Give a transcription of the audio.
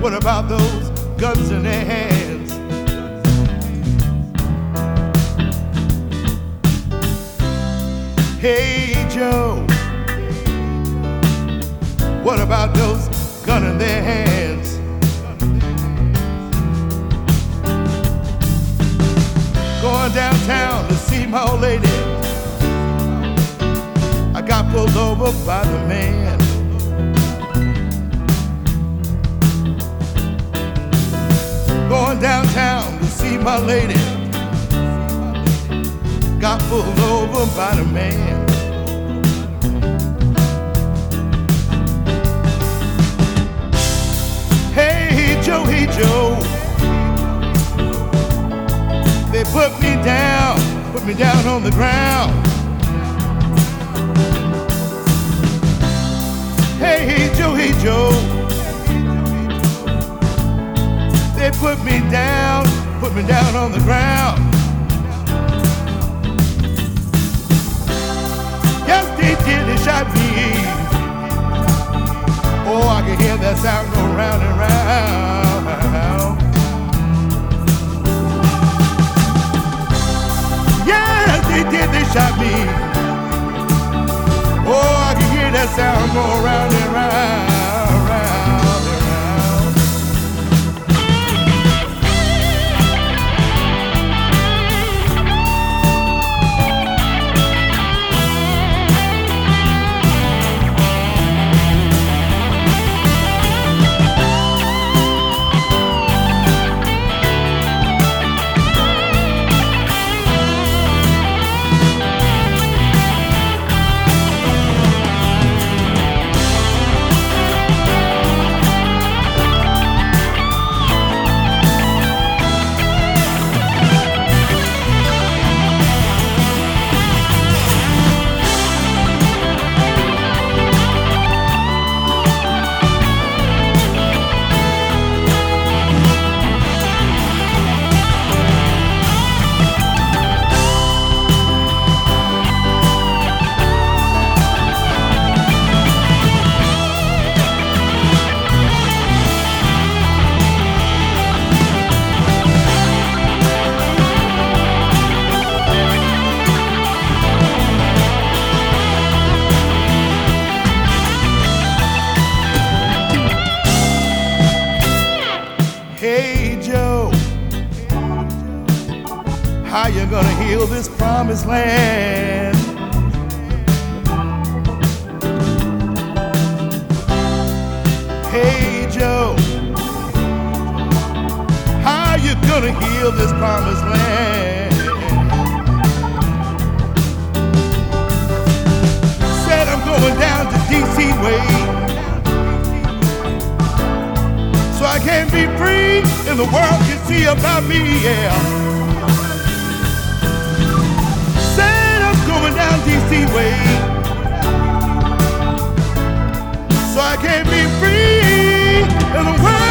What about those guns in their hands? Hey Joe, what about those guns in their hands? Going downtown to see my old lady, I got pulled over by the man. Going downtown to see my lady, got pulled over by the man. Hey Joe, they put me down on the ground. Hey Joe, they put me down on the ground. Yes, they did, they shot me. Oh, I can hear that sound go round and round. Yes, they did, they shot me. Oh, I can hear that sound go round and round. Hey Joe, how you gonna heal this promised land? Hey Joe, how you gonna heal this promised land? Said I'm going down to D.C. way, so I can be free and the world can see about me, yeah. Said I'm going down D.C. way, so I can be free and the world